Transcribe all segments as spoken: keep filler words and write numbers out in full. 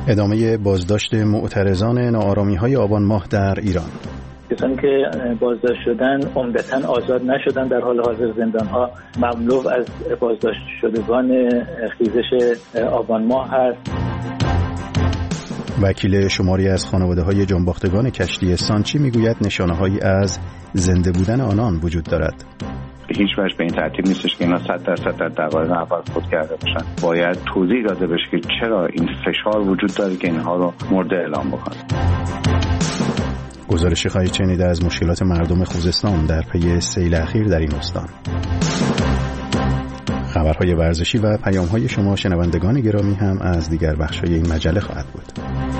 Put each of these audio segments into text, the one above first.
ادامه بازداشت معترضان ناآرامی‌های آبان ماه در ایران. کسانی که بازداشت شدن عمدتاً آزاد نشدن، در حال حاضر زندان‌ها مملو از بازداشت شدگان خیزش آبان ماه هست. وکیل شماری از خانواده‌های جانباختگان کشتی سانچی میگوید نشانه‌هایی از زنده بودن آنان وجود دارد. هیچ وجه به این ترتیب نیستش که اینا صد درصد در دقایق اول خود کرده باشن. باید توضیح داده بشه که چرا این فشار وجود داره که اینها رو مرده اعلام بکنن. گزارش خواهید شنید از مشکلات مردم خوزستان در پی سیل اخیر در این استان. خبرهای ورزشی و پیام‌های شما شنوندگان گرامی هم از دیگر بخش‌های این مجله خواهد بود.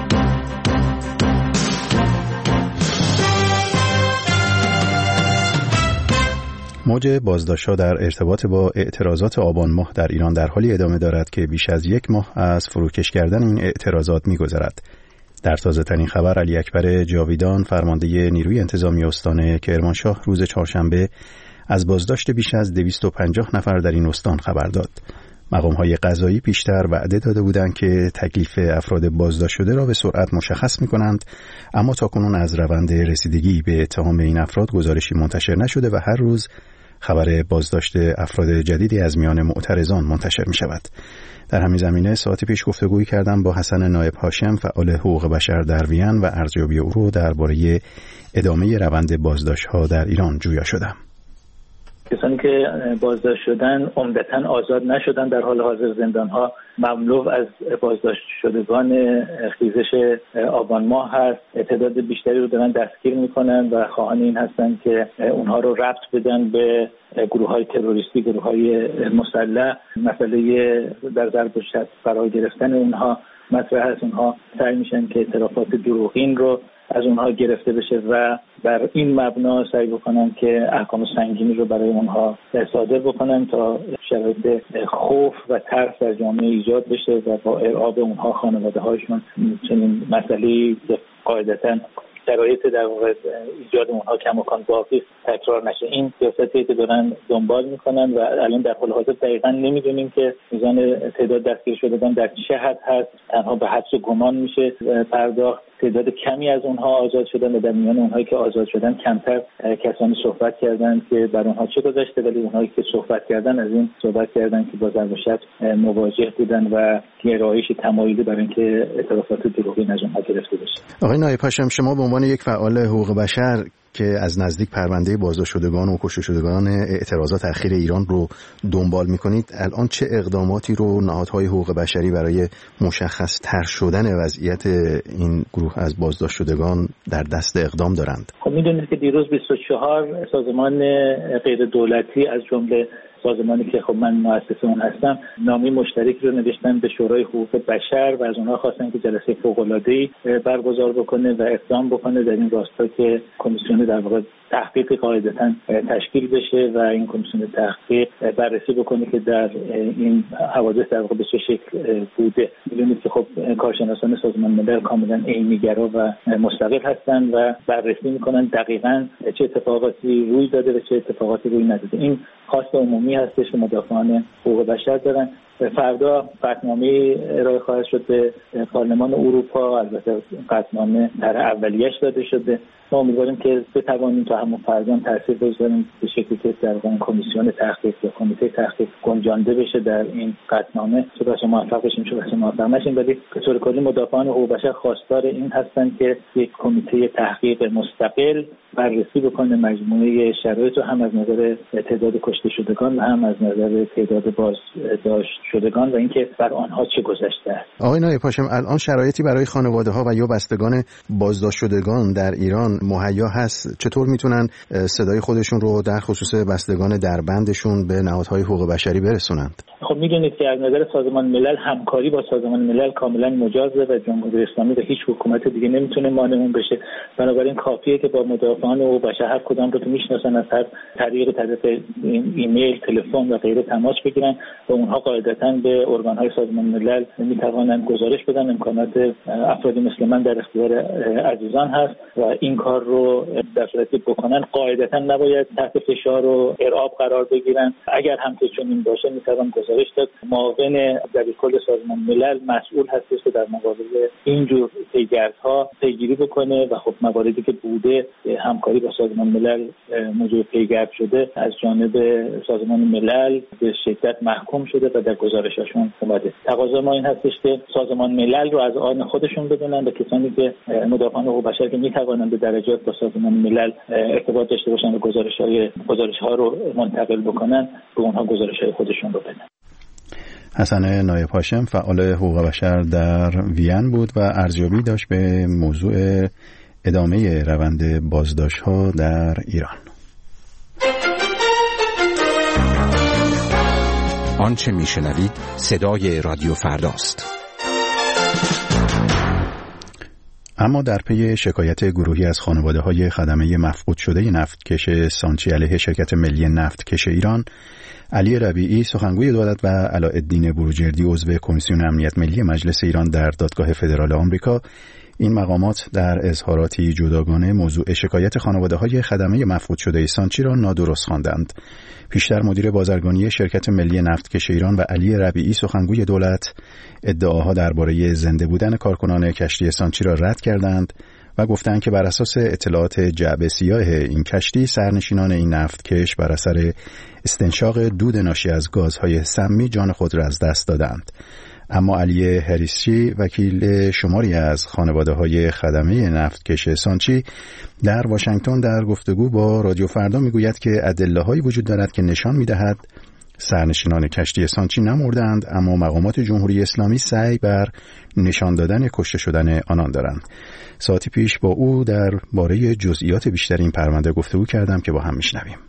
موج بازداشت‌ها در ارتباط با اعتراضات آبان ماه در ایران در حالی ادامه دارد که بیش از یک ماه از فروکش کردن این اعتراضات می‌گذرد. در تازه‌ترین خبر علی اکبر جاویدان فرمانده نیروی انتظامی استان کرمانشاه روز چهارشنبه از بازداشت بیش از دویست و پنجاه نفر در این استان خبر داد. مقام‌های قضایی پیشتر وعده داده بودند که تکلیف افراد بازداشت شده را به سرعت مشخص می‌کنند، اما تاکنون از روند رسیدگی به اتهام این افراد گزارشی منتشر نشده و هر روز خبر بازداشت افراد جدیدی از میان معترضان منتشر می‌شود. در همین زمینه ساعتی پیش گفتگویی کردم با حسن نایب هاشم فعال حقوق بشر در وین و ارزیابی او رو درباره ادامه روند بازداشت‌ها در ایران جویا شدم. کسانی که بازداشت شدن عمدتاً آزاد نشدن، در حال حاضر زندان‌ها مملو از بازداشت شدگان خیزش آبان ماه هست. تعداد بیشتری رو دارن دستگیر میکنن و خواهان این هستن که اونها رو ربط بدن به گروه‌های تروریستی، گروه‌های مسلح. مسئله در ضرب و شتم قرار گرفتن اونها مطرح هست. اونها سعی میشن که اعترافات دروغین رو از اونها گرفته بشه و بر این مبنا سعی بکنن که احکام سنگینی رو برای اونها صادر بکنن تا شرایط خوف و ترس در جامعه ایجاد بشه و با ارعاب اونها خانواده هاشون چنین مسئله‌ای قاعدتاً شرایط در واقع ایجاد اونها کماکان باقی تکرار نشه. این سیاستی که دارن دنبال میکنن و الان در حال حاضر دقیقاً نمیدونیم که میزان تعداد دستگیر شدگان در چه حد هست. تنها به حدس و گمان میشه پرداخت. تعداد کمی از اونها آزاد شدن و در میان اونهایی که آزاد شدن کمتر کسانی صحبت کردن که بر اونها چه گذشته، ولی اونهایی که صحبت کردن از این صحبت کردن که با ضرب و شتم مواجه بودن و گرایش تمایلی برای اینکه اعترافات دروغین از اونها گرفته بشه. آقای نایب هاشم، شما به عنوان یک فعال حقوق بشر که از نزدیک پرونده بازداشت شدگان و کشته شدگان اعتراضات اخیر ایران رو دنبال می‌کنید، الان چه اقداماتی رو نهادهای حقوق بشری برای مشخص تر شدن وضعیت این گروه از بازداشت شدگان در دست اقدام دارند؟ خب می‌دونید که دیروز بیست و چهار سازمان غیر دولتی از جمله سازمانی که خب من مؤسس اون هستم نامه مشترک رو نوشتن به شورای حقوق بشر و از اونها خواستن که جلسه فوق‌العاده‌ای برگزار بکنه و اقدام بکنه در این راستا که کمیسیون در واقع تحقیق قاعدتاً تشکیل بشه و این کمیسیون تحقیق بررسی بکنه که در این حوادث در واقع به چه شکل بوده. می‌دونید که خب کارشناسان سازمان ملل کاملاً عینی‌گرا و مستقل هستن و بررسی می‌کنن دقیقاً چه اتفاقاتی روی داده و چه اتفاقاتی روی نداده. این خواست عمومی هستش که مدافعان حقوق بشر دارن. فردا قطعنامه ارائه خواهد شد به پارلمان اروپا. البته قطعنامه در اولیه‌اش داده شده. ما امیدواریم که بتوانیم تا همون فردا تاثیر بذاریم به شکلی که در واقع کمیسیون تحقیق یا کمیته تحقیق گنجانده بشه در این قطعنامه. چه بسا موفق بشیم چه بسا موفق نشیم، ولی به طور کلی مدافعان حقوق بشر خواستار این هستند که یک کمیته تحقیق مستقل بررسی بکنه مجموعه شرایط رو، هم از نظر تعداد کشته شدگان و هم از نظر تعداد بازداشت شدگان و اینکه بر آنها چه گذشته است. آقای نایب هاشم، الان شرایطی برای خانواده‌ها و یا بستگان بازداشت شدگان در ایران مهیا هست؟ چطور میتونن صدای خودشون رو در خصوص بستگان دربندشون به نهادهای حقوق بشری برسونند؟ خب میدونید که از نظر سازمان ملل همکاری با سازمان ملل کاملا مجازه و جمهوری اسلامی و هیچ حکومت دیگه نمیتونه مانع بشه. بنابراین کافیه که با مدافعان حقوق بشر هر کدام رو که میشناسن از هر طریق طریق ایمیل، تلفن و غیره تماس بگیرن و اونها قاعدتاً به ارگان‌های سازمان ملل میتوانند گزارش بدن. امکانات افرادی مثل من در اختیار عزیزان هست و این کار رو در صورتی بکنن قاعدتاً نباید تحت فشار و ارعاب قرار بگیرن. اگر هم که چنین باشه میتوان گزارش گزارش داد معاون دبیرکل سازمان ملل مسئول هستش که در مقابل اینجور پیگردها پیگیری بکنه و خب مواردی که بوده همکاری با سازمان ملل موضوع پیگرد شده از جانب سازمان ملل به شدت محکوم شده و در گزارششون اومده. تقاضا ما این هستش که سازمان ملل رو از آن خودشون بدونن و کسانی که مدافعان حقوق بشر که میتوانند به درجات با سازمان ملل ارتباط داشته باشن و گزارش‌های گزارش‌ها رو منتقل بکنن به اونها گزارش‌های خودشون رو بدن. حسن نایب هاشم فعال حقوق بشر در وین بود و ارزیابی داشت به موضوع ادامه روند بازداشت‌ها در ایران. آنچه میشنوید صدای رادیو فرداست. اما در پی شکایت گروهی از خانواده‌های خدمه مفقود شده نفتکش سانچی علیه شرکت ملی نفتکش ایران، علی ربیعی سخنگوی دولت و علاءالدین بروجردی عضو کمیسیون امنیت ملی مجلس ایران در دادگاه فدرال آمریکا این مقامات در اظهاراتی جداگانه موضوع شکایت خانواده‌های خدمه مفقود شده سانچی را نادرست خواندند. پیشتر مدیر بازرگانی شرکت ملی نفتکش ایران و علی ربیعی سخنگوی دولت ادعاها درباره زنده بودن کارکنان کشتی سانچی را رد کردند و گفتند که بر اساس اطلاعات جعبه سیاه این کشتی سرنشینان این نفتکش بر اثر استنشاق دود ناشی از گازهای سمی جان خود را از دست دادند. اما علی هریسی وکیل شماری از خانواده‌های خدمه نفتکش سانچی در واشنگتن در گفتگو با رادیو فردا میگوید که ادله‌هایی وجود دارد که نشان می‌دهد سرنشینان کشتی سانچی نمردند، اما مقامات جمهوری اسلامی سعی بر نشان دادن کشته شدن آنان دارند. ساعتی پیش با او درباره جزئیات بیشتر این پرونده گفتگو کردم که با هم میشنویم.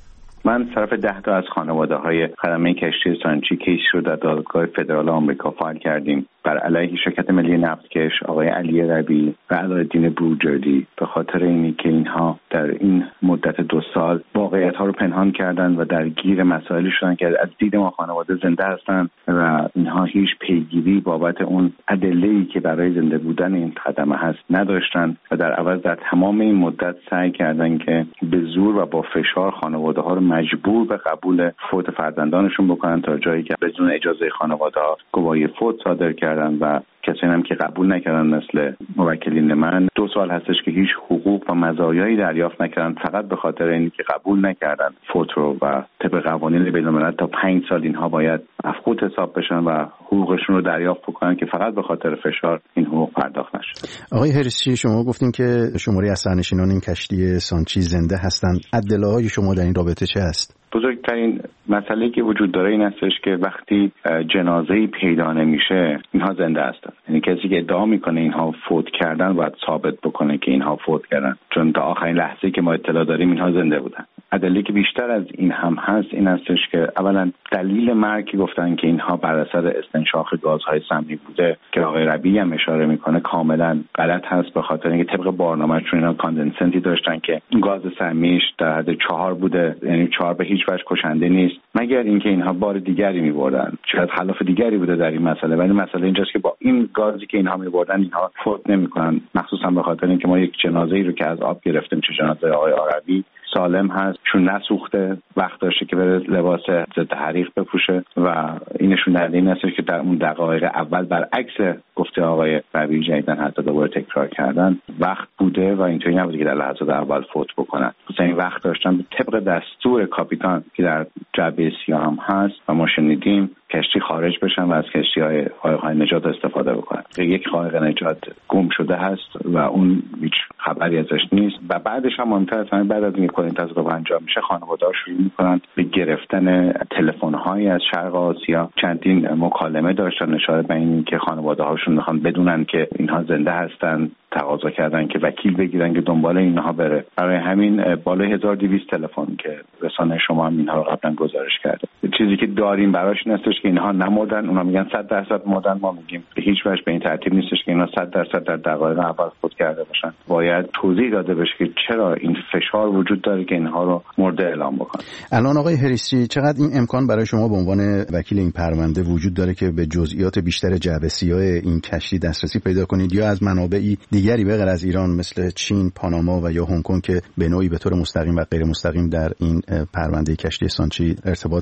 من طرف ده تا از خانواده‌های خدمه کشتی سانچی کیس رو در دادگاه فدرال آمریکا فایل کردیم بر علیه شرکت ملی نفتکش آقای علی ربیعی و علاءالدین بروجردی به خاطر اینی که اینها در این مدت دو سال واقعیت‌ها رو پنهان کردند و درگیر مسائلی شدن که از دید ما خانواده زنده هستند و اینها هیچ پیگیری بابت اون ادله‌ای که برای زنده بودن این خدمه هست نداشتند و در عوض در تمام این مدت سعی کردند که به زور و با فشار خانواده‌ها رو مجبور به قبول فوت فرزندانشون بکنن تا جایی که بدون اجازه خانواده‌ها گواهی فوت صادر کردن و کسایی هم که قبول نکردن مثل موکلین من دو سال هستش که هیچ حقوق و مزایایی دریافت نکردن فقط به خاطر اینکه قبول نکردن فوت رو و طبق قوانین بین‌الملل تا پنج سال اینها باید مفقود حساب بشن و حقوقشون رو دریافت بکنن که فقط به خاطر فشار این حقوق پرداخت نشه. آقای هریسی شما گفتین که شماری از سرنشینان این کشتی سانچی زنده هستند. ادعاهای شما در این رابطه چه است؟ بزرگترین مسئله که وجود داره این هستش که وقتی جنازه‌ای پیدا نمیشه اینها زنده هستن. یعنی کسی که ادعا میکنه اینها فوت کردن باید ثابت بکنه که اینها فوت کردن، چون تا آخرین لحظه‌ای که ما اطلاع داریم اینها زنده بودن. ادله که بیشتر از این هم هست این هستش که اولا دلیل مرگ گفتن که اینها بر اثر استنشاق گازهای سمی بوده که آقای ربیعی هم اشاره میکنه کاملا غلط هست، به خاطر اینکه طبق برنامه‌شون اینا کاندنسنتی داشتن که گاز سمیش در حد چهار بوده، یعنی چهار به هیچ وجه کشنده نیست مگر اینکه اینها بار دیگری می‌بردن. شاید خلاف دیگری بوده در این مسئله، ولی مسئله اینجاست که با این گازی که اینها می‌بردن اینها فوت نمی‌کنن، مخصوصا به خاطر اینکه ما یک جنازه‌ای رو که از آب گرفتیم چه جنازه آقای عربی سالم هست، چون نسوخته، وقت داشته که بره لباس ضد حریق بپوشه و اینشون در این هست که در اون دقایق اول برعکس گفته آقای ربیعی جدیدن حتی دوباره تکرار کردن وقت بوده و اینطوری نبوده که در لحظات اول فوت بکنن. مثلا این وقت داشتن به طبق دستور کاپیتان که در جعبه سیاه هم هست و ما شنیدیم کشتی خارج بشن و از کشتی های قایق‌های نجات استفاده بکنن. یک قایق نجات گم شده هست و اون هیچ خبری ازش نیست و بعدش هم مهمتر از بعد از اینکه این تصادف انجام میشه خانواده‌ها شروع میکنن به گرفتن تلفن‌هایی از شرق آسیا. چندین مکالمه داشتن اشاره به این که خانواده‌هاشون میخوان بدونن که اینها زنده هستن، تقاضا کردن که وکیل بگیرن که دنبال اینها بره. برای همین بالای هزار و دویست تلفن که رسانه شما هم اینها رو قبلا گزارش کرده. چیزی که داریم براش این هستش که اینها نمردن، اونا میگن صد درصد مردن، ما میگیم به هیچ وجه به این ترتیب نیستش که اینا صد درصد در دقایق اول خود کرده باشن. باید توضیح داده بشه که چرا این فشار وجود داره که اینها رو مرده اعلام بکنن. الان آقای هریسی چقدر این امکان برای شما به عنوان وکیل این پرونده وجود داره که به جزئیات بیشتر جعبه سیاه این کشتی دسترسی پیدا کنید یا از منابعی دیگری به غیر از ایران مثل چین، پاناما و یا هنگ کنگ که به نوعی به طور مستقیم و غیر مستقیم در این پرونده کشتی سانچی ارتباط دارن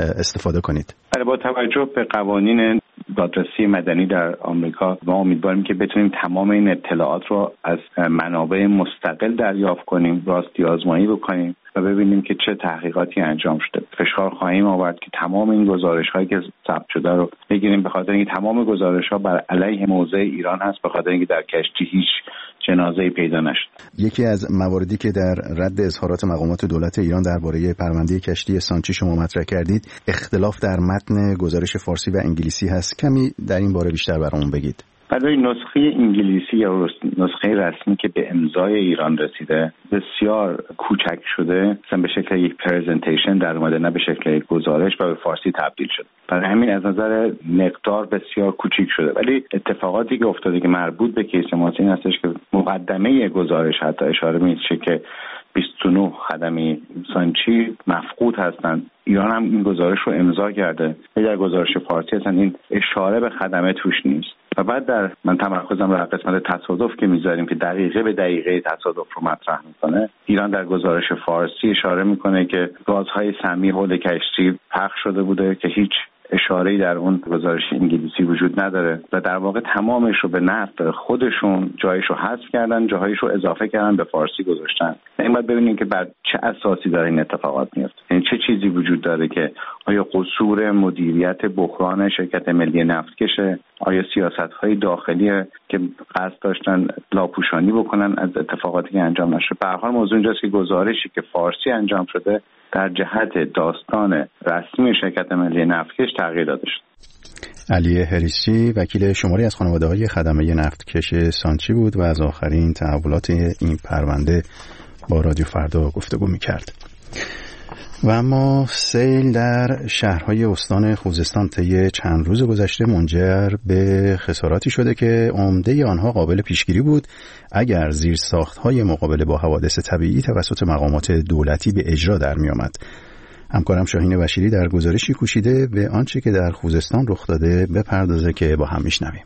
استفاده کنید؟ با توجه به قوانین دادرسی مدنی در آمریکا ما امیدواریم که بتونیم تمام این اطلاعات رو از منابع مستقل دریافت کنیم، راستی آزمایی بکنیم و ببینیم که چه تحقیقاتی انجام شده. فشار خواهیم آورد که تمام این گزارش‌هایی که ثبت شده رو بگیریم، به خاطر اینکه تمام گزارش‌ها بر علیه موضع ایران هست، به خاطر اینکه در کشتی هیچ جنازه‌ای پیدا نشد. یکی از مواردی که در رد اظهارات مقامات دولت ایران درباره پرونده کشتی سانچی شما مطرح کردید، اختلاف در متن گزارش فارسی و انگلیسی هست. کمی در این باره بیشتر برامون بگید. برای نسخه انگلیسی یا نسخه رسمی که به امضای ایران رسیده بسیار کوچک شده، مثلا به شکل یک پرزنتیشن در اومده، نه به شکل یک گزارش، و به فارسی تبدیل شده. برای همین از نظر مقدار بسیار کوچیک شده. ولی اتفاقاتی که افتاده که مربوط به کیس ماست این هستش که مقدمه گزارش حتی اشاره میشه که بیست و نه خدمه سانچی مفقود هستند. ایران هم این گزارش رو امضا کرده. در گزارش فارسی هستن این اشاره به خدمه توش نیست. و بعد در من تمرکزم رو قسمت تصادف که میذاریم که دقیقه به دقیقه تصادف رو مطرح میکنه، ایران در گزارش فارسی اشاره میکنه که گازهای سمی حول کشتی پخش شده بوده که هیچ اشاره‌ای در اون گزارش انگلیسی وجود نداره و در واقع تمامش رو به نفع خودشون جایش رو حذف کردن، جاهایش رو اضافه کردن، به فارسی گذاشتن. این باید ببینیم که بر چه اساسی داره این اتفاقات میفته. یعنی چه چیزی وجود داره که آیا قصور مدیریت بحران شرکت ملی نفتکشه، آیا سیاست‌های داخلی که قصد داشتن لاپوشانی بکنن از اتفاقاتی که انجام نشد. به هر حال موضوع اینجاست که گزارشی که فارسی انجام شده در جهت داستان رسمی شرکت ملی نفتکش تغییر داده شد. علی هریسی وکیل شماری از خانواده‌های خدمه نفتکش سانچی بود و از آخرین تحولات این پرونده با رادیو فردا گفتگو می‌کرد. و اما سیل در شهرهای استان خوزستان طی چند روز گذشته منجر به خساراتی شده که عمده آنها قابل پیشگیری بود اگر زیرساخت‌های مقابله با حوادث طبیعی توسط مقامات دولتی به اجرا در می آمد. همکارم شاهین بشیری در گزارشی کوشیده به آنچه که در خوزستان رخ داده بپردازه که با هم میشنویم.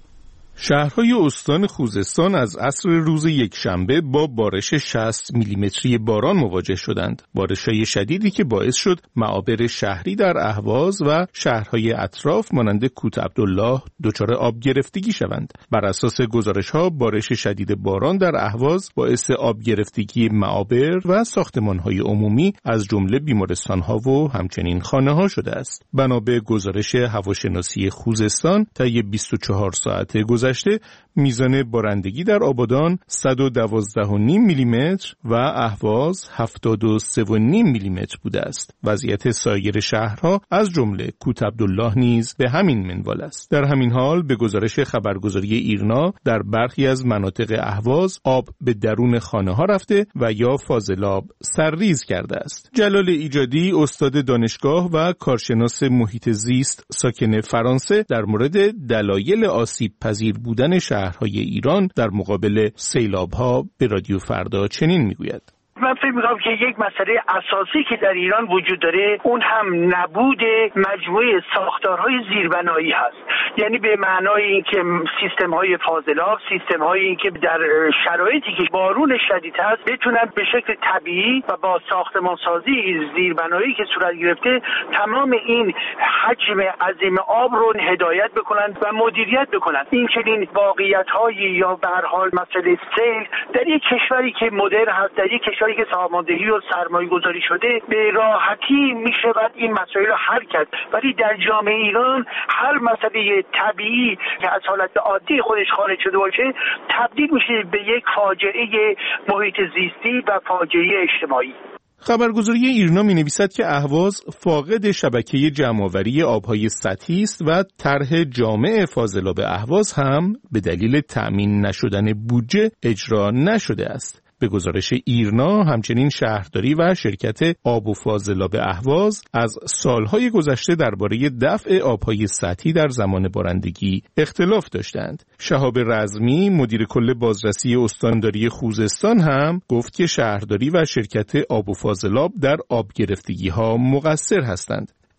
شهرهای استان خوزستان از عصر روز یکشنبه با بارش شصت میلیمتری باران مواجه شدند. بارش‌های شدیدی که باعث شد معابر شهری در اهواز و شهرهای اطراف مانند کوت عبدالله دچار آب گرفتگی شوند. بر اساس گزارش‌ها بارش شدید باران در اهواز باعث آب گرفتگی معابر و ساختمان‌های عمومی از جمله بیمارستان‌ها و همچنین خانه‌ها شده است. بنا به گزارش هواشناسی خوزستان طی بیست و چهار ساعت گذشته میزان بارندگی در آبادان صد و دوازده و نیم میلیمتر و اهواز هفتاد و سه و نیم میلیمتر بوده است. وضعیت سایر شهرها از جمله کوت عبدالله نیز به همین منوال است. در همین حال به گزارش خبرگزاری ایرنا در برخی از مناطق اهواز آب به درون خانه ها رفته و یا فاضلاب سرریز کرده است. جلال ایجادی استاد دانشگاه و کارشناس محیط زیست ساکن فرانسه در مورد دلایل آسیب پذیر بودن شهرهای ایران در مقابل سیلاب‌ها به رادیو فردا چنین میگوید: من فکر می‌کنم که یک مسئله اساسی که در ایران وجود داره اون هم نبود مجموعه ساختارهای زیربنایی هست. یعنی به معنای اینکه سیستم‌های فاضلاب، سیستم‌هایی این که در شرایطی که بارون شدید هست بتونن به شکل طبیعی و با ساختمانسازی زیربنایی که صورت گرفته تمام این حجم عظیم آب رو هدایت بکنن و مدیریت بکنن. این چنین واقعیت‌هایی یا به هر حال مسئله سیل در یک کشوری که مدرن هست، در یک کشوری که ساماندهی و سرمایه گذاری شده به راحتی میشه بعد این مسائل رو حل کرد. ولی در جامعه ایران هر مسئله طبیعی که از حالت عادی خودش خارج شده باشه تبدیل میشه به یک فاجعه محیط زیستی و فاجعه اجتماعی. خبرگزاری ایرنا می نویسد که اهواز فاقد شبکه جمع‌آوری آبهای سطحی است و طرح جامع فاضلاب اهواز هم به دلیل تأمین نشدن بودجه اجرا نشده است. به گزارش ایرنا همچنین شهرداری و شرکت آب و فاضلاب اهواز از سالهای گذشته درباره دفع آبهای سطحی در زمان بارندگی اختلاف داشتند. شهاب رزمی مدیر کل بازرسی استانداری خوزستان هم گفت که شهرداری و شرکت آب و فاضلاب در آب گرفتگی ها مقصر هستند.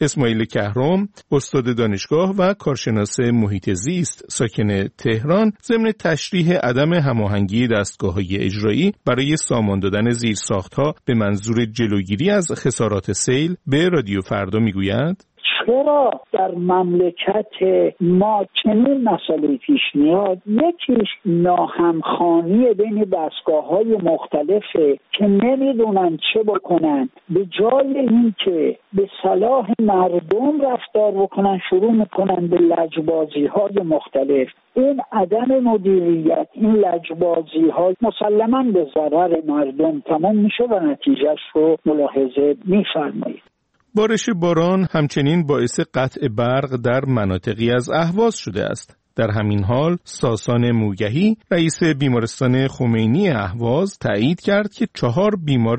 اسماعیل کهرم، استاد دانشگاه و کارشناس محیط زیست ساکن تهران، ضمن تشریح عدم هماهنگی دستگاه‌های اجرایی برای سامان دادن زیرساخت‌ها به منظور جلوگیری از خسارات سیل به رادیو فردا میگوید: چرا در مملکت ما چنین مسئله پیش میاد؟ یکیش ناهمخوانی بین دستگاه‌های مختلفه که نمیدونن چه بکنن. به جای این که به صلاح مردم رفتار بکنن، شروع میکنن به لجبازی‌های مختلف. این عدم مدیریت، این لجبازی‌ها مسلماً به ضرر مردم تمام میشه و نتیجهش رو ملاحظه میفرمایید. بارش باران همچنین باعث قطع برق در مناطقی از اهواز شده است. در همین حال ساسان موگهی رئیس بیمارستان خمینی اهواز تایید کرد که چهار بیمار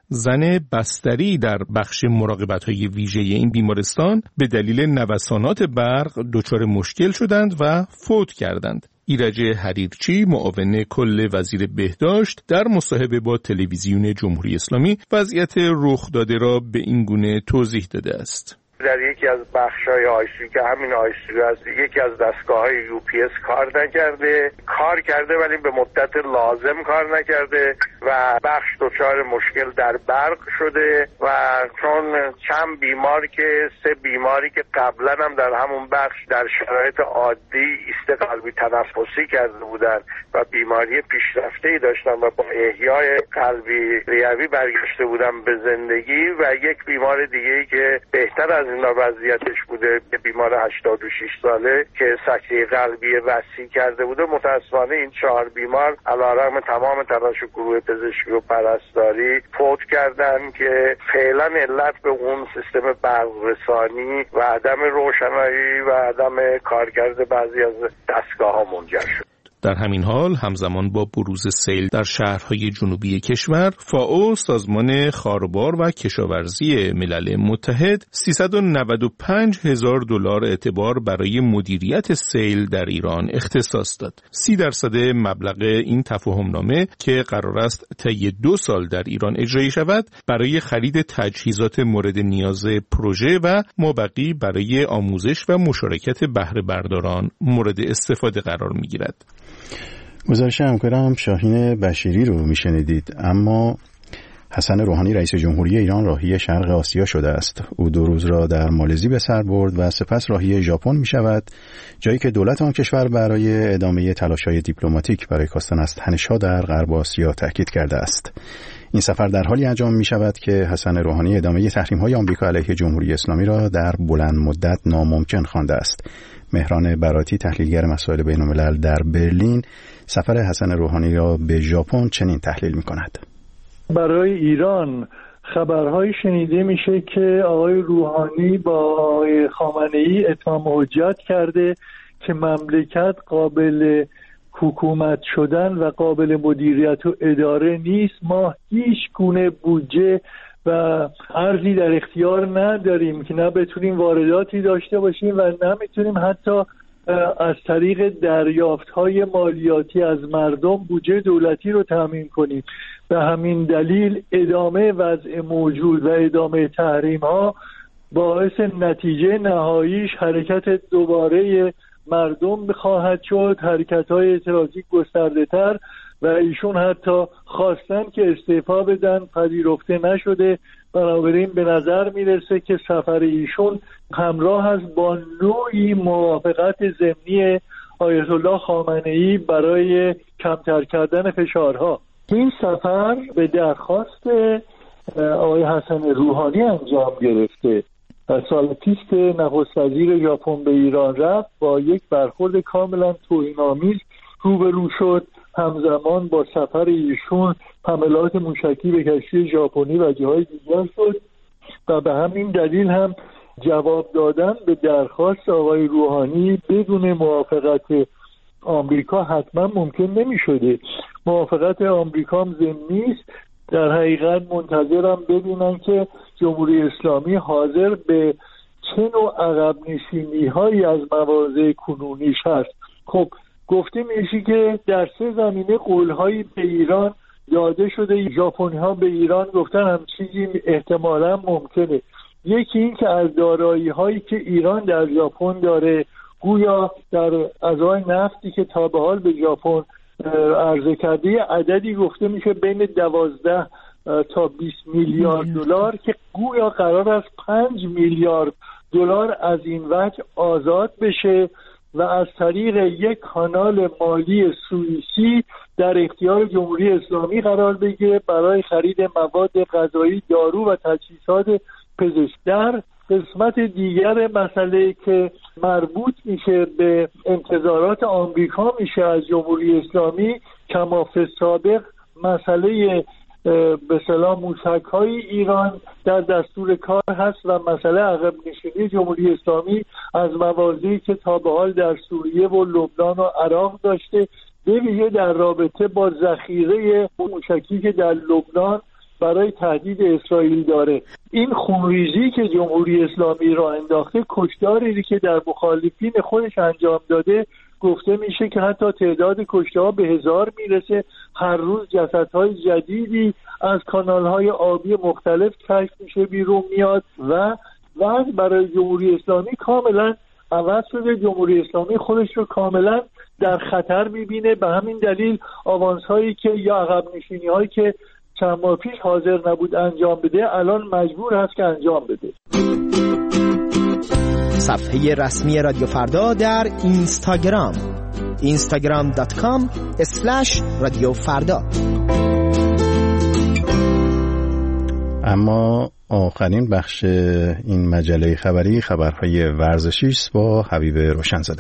زن بستری در بخش مراقبت‌های ویژه این بیمارستان به دلیل نوسانات برق دچار مشکل شدند و فوت کردند. ایرج حریرچی معاون کل وزیر بهداشت در مصاحبه با تلویزیون جمهوری اسلامی وضعیت رخ داده را به این گونه توضیح داده است. در یکی از بخش‌های آی‌سی که همین آی‌سی است، یکی از دستگاه‌های یو پی اس کار نکرده، کار کرده ولی به مدت لازم کار نکرده و بخش دچار مشکل در برق شده و چون چند بیمار که سه بیماری که قبلا هم در همون بخش در شرایط عادی ایست قلبی تنفسی کرده بودن و بیماری پیشرفته‌ای داشتن و با احیای قلبی ریوی برگشته بودن به زندگی و یک بیمار دیگه‌ای که بهتر از اینا وضعیتش بوده، به بیمار هشتاد و شش ساله که سکته قلبی وسیع کرده بوده. متاسفانه این چهار بیمار علیرغم تمام تلاش گروه پزشکی و پرستاری فوت کردن که فعلا علت به اون سیستم برق‌رسانی و عدم روشنایی و عدم کارکرد بعضی از دستگاه‌ها منجر شد. در همین حال همزمان با بروز سیل در شهرهای جنوبی کشور، فائو سازمان خاربار و کشاورزی ملل متحد سیصد و نود و پنج هزار دلار اعتبار برای مدیریت سیل در ایران اختصاص داد. سی درصد مبلغ این تفاهمنامه که قرار است طی دو سال در ایران اجرایی شود، برای خرید تجهیزات مورد نیاز پروژه و مابقی برای آموزش و مشارکت بهره برداران مورد استفاده قرار می‌گیرد. گزارش همکارم شاهین بشیری رو میشنیدید. اما حسن روحانی رئیس جمهوری ایران راهی شرق آسیا شده است. او دو روز را در مالزی به سر برد و سپس راهی ژاپن می شود، جایی که دولت آن کشور برای ادامه تلاش‌های دیپلماتیک برای کاستن از تنش‌ها در غرب آسیا تاکید کرده است. این سفر در حالی انجام می شود که حسن روحانی ادامه تحریم‌های آمریکا علیه جمهوری اسلامی را در بلند مدت ناممکن خوانده است. مهران براتی تحلیلگر مسائل بین‌الملل در برلین سفر حسن روحانی را به ژاپن چنین تحلیل می‌کند. برای ایران خبرهای شنیده میشه که آقای روحانی با آقای خامنه‌ای اتمام حجت کرده که مملکت قابل حکومت شدن و قابل مدیریت و اداره نیست. ما هیچ گونه بودجه و ارزی در اختیار نداریم که نه بتونیم وارداتی داشته باشیم و نه میتونیم حتی از طریق دریافت‌های مالیاتی از مردم بودجه دولتی رو تامین کنیم. به همین دلیل ادامه وضع موجود و ادامه تحریم‌ها باعث نتیجه نهاییش حرکت دوباره مردم خواهد شد، حرکت‌های اعتراضی گسترده‌تر و ایشون حتی خواستن که استعفا بدن، پذیرفته نشده. بنابراین به نظر میرسه که سفر ایشون همراه است با نوعی موافقت ضمنی آیت الله خامنه‌ای برای کمتر کردن فشارها. این سفر به درخواست آقای حسن روحانی انجام گرفته. سال پیش که نخست وزیر ژاپن به ایران رفت، با یک برخورد کاملا توهین‌آمیز روبرو شد. همزمان با سفر ایشون حملات موشکی به کشتی ژاپنی و جاهای دیگر شد و به همین دلیل هم جواب دادن به درخواست آقای روحانی بدون موافقت آمریکا حتما ممکن نمی شده. موافقت آمریکا هم ضمنی است. در حقیقت منتظرم ببینن که جمهوری اسلامی حاضر به چه نوع عقب نشینی هایی از مواضع کنونیش هست. خب گفته میشه که در سه زمینه قولهایی به ایران داده شده. ژاپنی ها به ایران گفتن هم چیزی احتمالا ممکنه. یکی این که از دارایی هایی که ایران در ژاپن داره، گویا در ازای نفتی که تا به حال به ژاپن عرضه کرده عددی گفته میشه بین دوازده تا بیست میلیارد دلار که گویا قرار است پنج میلیارد دلار از این وجه آزاد بشه و از طریق یک کانال مالی سوئیسی در اختیار جمهوری اسلامی قرار بگیره برای خرید مواد غذایی، دارو و تجهیزات پزشکی. در قسمت دیگر مسئله که مربوط میشه به انتظارات آمریکا میشه از جمهوری اسلامی، کما فی سابق مسئله به اصطلاح موشک‌های ایران در دستور کار هست و مسئله عقب نشینی جمهوری اسلامی از مواضعی که تا به حال در سوریه و لبنان و عراق داشته، به ویژه در رابطه با ذخیره موشکی که در لبنان برای تهدید اسرائیل داره. این خونریزی که جمهوری اسلامی را انداخته، کشتاری که در مخالفین خودش انجام داده، گفته میشه که حتی تعداد کشته‌ها به هزار میرسه. هر روز جسدهای جدیدی از کانال‌های آبی مختلف کشف میشه، بیرون میاد و وضع برای جمهوری اسلامی کاملا عوض شده. جمهوری اسلامی خودش رو کاملا در خطر میبینه. به همین دلیل آوانس‌هایی که یا عقب نشینی‌هایی که چند ماه پیش حاضر نبود انجام بده، الان مجبور هست که انجام بده. صفحه رسمی رادیو فردا در اینستاگرام اینستاگرام دات کام اسلش رادیو فردا. اما آخرین بخش این مجله خبری خبرهای ورزشی است با حبیب روشنزاده.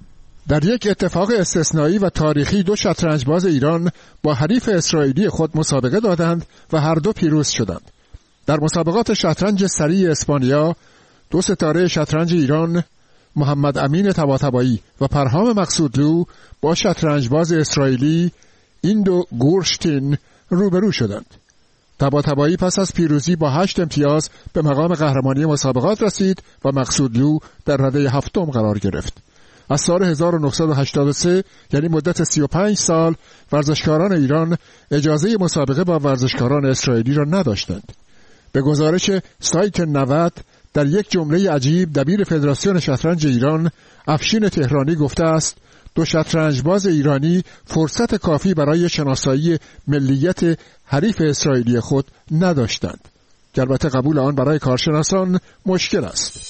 در یک اتفاق استثنایی و تاریخی دو شطرنجباز ایران با حریف اسرائیلی خود مسابقه دادند و هر دو پیروز شدند. در مسابقات شطرنج سری اسپانیا، دو ستاره شطرنج ایران محمد امین طباطبایی و پرهام مقصودلو با شطرنجباز اسرائیلی ایندو گورشتین روبرو شدند. طباطبایی پس از پیروزی با هشت امتیاز به مقام قهرمانی مسابقات رسید و مقصودلو در رده هفتم قرار گرفت. از سال هزار و نهصد و هشتاد و سه، یعنی مدت سی و پنج سال، ورزشکاران ایران اجازه مسابقه با ورزشکاران اسرائیلی را نداشتند. به گزارش سایت نود، در یک جمله عجیب دبیر فدراسیون شطرنج ایران افشین تهرانی گفته است دو شطرنجباز ایرانی فرصت کافی برای شناسایی ملیت حریف اسرائیلی خود نداشتند، که البته قبول آن برای کارشناسان مشکل است.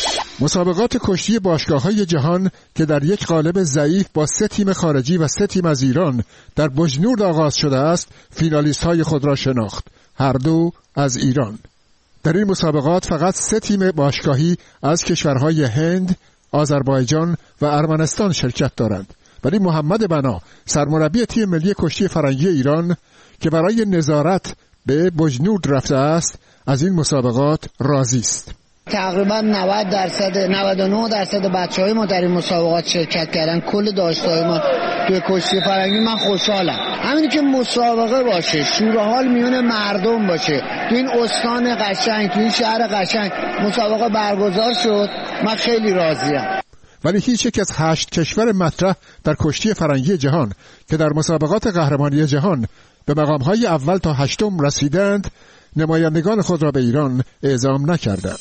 مسابقات کشتی باشگاه‌های جهان که در یک قالب ضعیف با سه تیم خارجی و سه تیم از ایران در بجنورد آغاز شده است، فینالیست‌های خود را شناخت، هر دو از ایران. در این مسابقات فقط سه تیم باشگاهی از کشورهای هند، آذربایجان و ارمنستان شرکت دارند، ولی محمد بنا، سرمربی تیم ملی کشتی فرنگی ایران که برای نظارت به بجنورد رفته است، از این مسابقات راضی است. تقریبا نود درصد نود و نه درصد بچهای ما در این مسابقات شرکت کردن. کل داشته‌های ما توی کشتی فرنگی، من خوشحالم. همین که مسابقه باشه، شور و حال میون مردم باشه، تو این استان قشنگ، تو این شهر قشنگ مسابقه برگزار شد، من خیلی راضیم. ولی هیچ یک از هشت کشور مطرح در کشتی فرنگی جهان که در مسابقات قهرمانی جهان به مقام‌های اول تا هشتم رسیدند، نمایندگان خود را به ایران اعزام نکردند.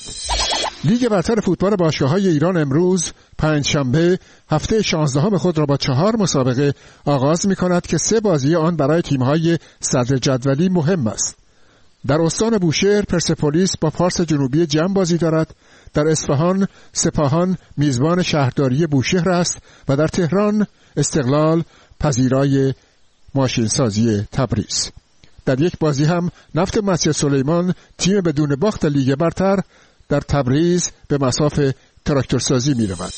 لیگ برتر فوتبال باشگاه‌های ایران امروز پنجشنبه هفته شانزدهم خود را با چهار مسابقه آغاز می‌کند که سه بازی آن برای تیم‌های صدر جدولی مهم است. در استان بوشهر پرسپولیس با پارس جنوبی جم بازی دارد. در اصفهان سپاهان میزبان شهرداری بوشهر است و در تهران استقلال پذیرای ماشینسازی تبریز. در یک بازی هم نفت مسجد سلیمان تیم بدون باخت لیگ برتر در تبریز به مصاف تراکتورسازی می رود.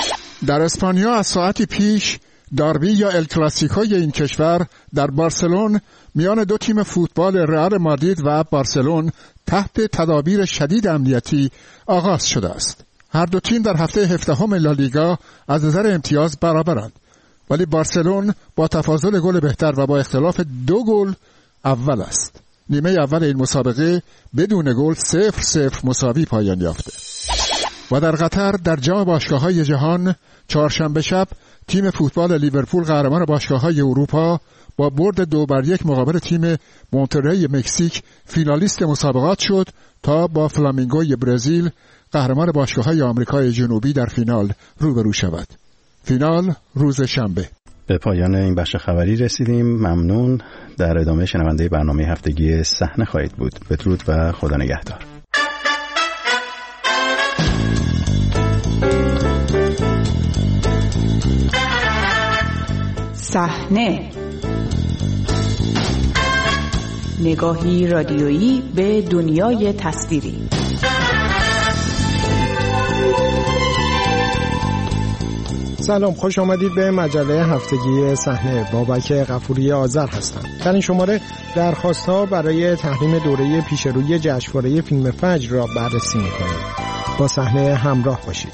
در اسپانیا از ساعتی پیش داربی یا ال کلاسیکوی این کشور در بارسلون میان دو تیم فوتبال رئال مادرید و بارسلون تحت تدابیر شدید امنیتی آغاز شده است. هر دو تیم در هفته هفدهم لالیگا از نظر امتیاز برابرند، ولی بارسلون با تفاضل گل بهتر و با اختلاف دو گل اول است. نیمه اول این مسابقه بدون گل صفر صفر مساوی پایان یافته. و در قطر در جام باشگاه‌های جهان چهارشنبه شب تیم فوتبال لیورپول قهرمان باشگاه‌های اروپا با برد دو بر یک مقابل تیم مونتری مکزیک فینالیست مسابقات شد تا با فلامینگوی برزیل قهرمان باشگاه‌های آمریکای جنوبی در فینال روبرو شود. فینال روز شنبه. به پایان این بخش خبری رسیدیم. ممنون. در ادامه شنونده برنامه هفتگی صحنه خواهید بود. بدرود و خدا نگهدار. صحنه، نگاهی رادیویی به دنیای تصویری. سلام، خوش آمدید به مجله هفتگی صحنه. بابک غفوری آذر هستم. در این شماره درخواست‌ها برای تحریم دوره پیشروی جشنواره فیلم فجر را بررسی می‌کنیم. با صحنه همراه باشید.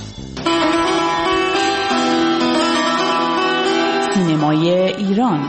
سینمای ایران.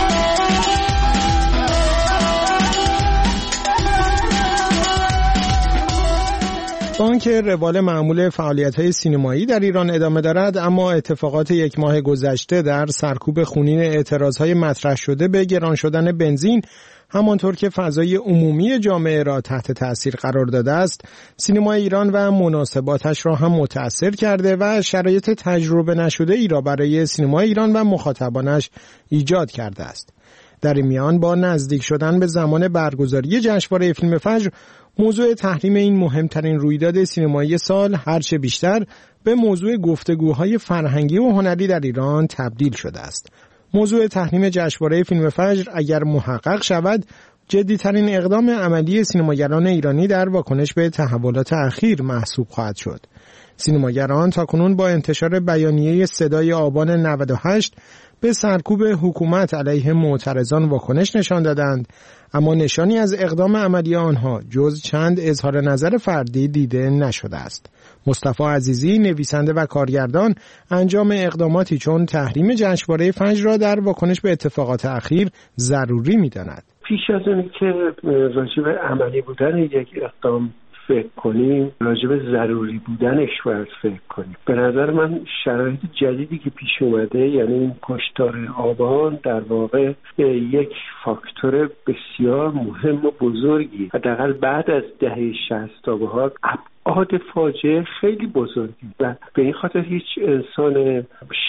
با آنکه روال معمول فعالیت‌های سینمایی در ایران ادامه دارد، اما اتفاقات یک ماه گذشته در سرکوب خونین اعتراضهای مطرح شده به گران شدن بنزین، همانطور که فضای عمومی جامعه را تحت تأثیر قرار داده است، سینمای ایران و مناسباتش را هم متأثر کرده و شرایط تجربه نشده ای را برای سینمای ایران و مخاطبانش ایجاد کرده است. در این میان با نزدیک شدن به زمان برگزاری جشنواره فیلم فجر، موضوع تحریم این مهمترین رویداد سینمایی سال هرچه بیشتر به موضوع گفتگوهای فرهنگی و هنری در ایران تبدیل شده است. موضوع تحریم جشنواره فیلم فجر اگر محقق شود، جدی‌ترین اقدام عملی سینماگران ایرانی در واکنش به تحولات اخیر محسوب خواهد شد. سینماگران تاکنون با انتشار بیانیه صدای آبان نود و هشت به سرکوب حکومت علیه معترضان واکنش نشان دادند، اما نشانی از اقدام عملی آنها جز چند اظهار نظر فردی دیده نشده است. مصطفی عزیزی، نویسنده و کارگردان، انجام اقداماتی چون تحریم جشنواره فجر را در واکنش به اتفاقات اخیر ضروری می‌داند. پیش از اون که راجع به عملی بودن یک اقدام فکر کنیم، راجع به ضروری بودنش باید فکر کنیم. به نظر من شرایط جدیدی که پیش اومده، یعنی این کشتار آبان، در واقع یک فاکتور بسیار مهم و بزرگی، حداقل بعد از دهه شصت تا به حال ابعاد فاجعه خیلی بزرگی و به این خاطر هیچ انسان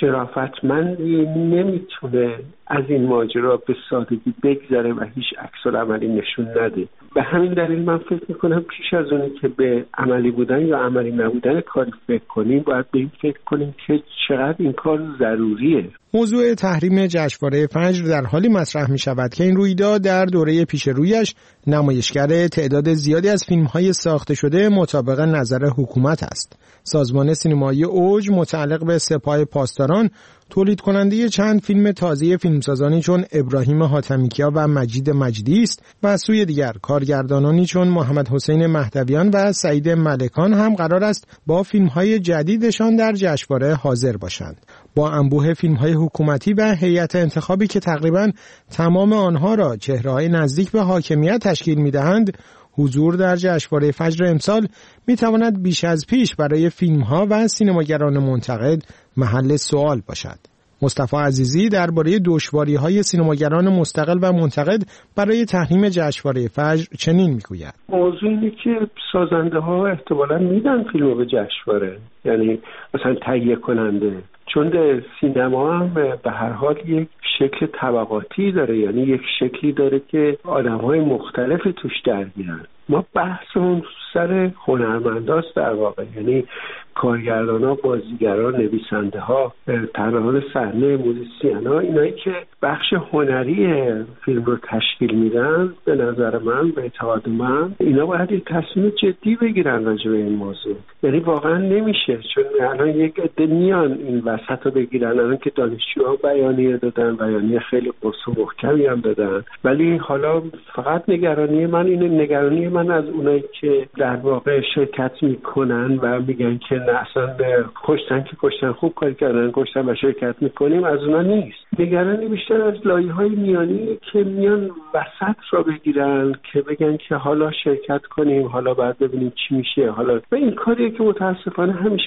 شرافتمندی نمیتونه از این ماجرا به سادگی بگذره و هیچ عکس‌العملی نشون نده. به همین دلیل من فکر میکنم پیش از اونی که به عملی بودن یا عملی نبودن کاری فکر کنیم، باید به این فکر کنیم که چقدر این کار ضروریه. موضوع تحریم جشنواره فجر در حالی مطرح می شود که این رویداد در دوره پیش رویش نمایشگر تعداد زیادی از فیلم‌های ساخته شده مطابق نظر حکومت است. سازمان سینمایی اوج متعلق به سپاه پاسداران تولید کننده چند فیلم تازه فیلمسازانی چون ابراهیم حاتمیکیا و مجید مجدی است و از سوی دیگر کارگردانانی چون محمد حسین مهدویان و سعید ملکان هم قرار است با فیلم‌های جدیدشان در جشنواره حاضر باشند. با انبوه فیلم‌های حکومتی و هیئت انتخابی که تقریباً تمام آنها را چهره‌های نزدیک به حاکمیت تشکیل می‌دهند، حضور در جشنواره فجر امسال می‌تواند بیش از پیش برای فیلم‌ها و سینماگران منتقد محل سوال باشد. مصطفی عزیزی درباره دشواری‌های سینماگران مستقل و منتقد برای تحریم جشنواره فجر چنین می‌گوید: موضوع اینه که سازنده‌ها احتمالاً میدن فیلمو به جشنواره، یعنی مثلا تهیه کننده، چون سینما هم به هر حال یک شکل طبقاتی داره، یعنی یک شکلی داره که آدم‌های مختلفی توش درگیرن. ما بحثمون سر هنرمنداست در واقع، یعنی کارگردان‌ها، بازیگران، نویسنده‌ها، طراحان صحنه، موزیسین‌ها، اینایی که بخش هنری فیلم رو تشکیل میدن، به نظر من، به اعتقاد من، اینا باید یک تصمیم جدی بگیرن راجع به این موضوع. یعنی واقعا نمیشه، چون الان یک عده میان این وسط رو بگیرن، الان که دانشجوها بیانیه دادن، بیانیه خیلی قصه و محکمی هم دادن، ولی حالا فقط نگرانی من اینه، نگرانی من از اونایی که در واقع شرکت میکنن و میگن که نه اصلا کشتن که کشتن، خوب کاری کردن، کشتن و شرکت میکنیم، از اونا نیست. نگرانی بیشتر از لایه‌های میانی که میان وسط را بگیرن که بگن که حالا شرکت کنیم، حالا بعد ببینیم چی میشه، حالا و این کاریه که متاسفانه همیشه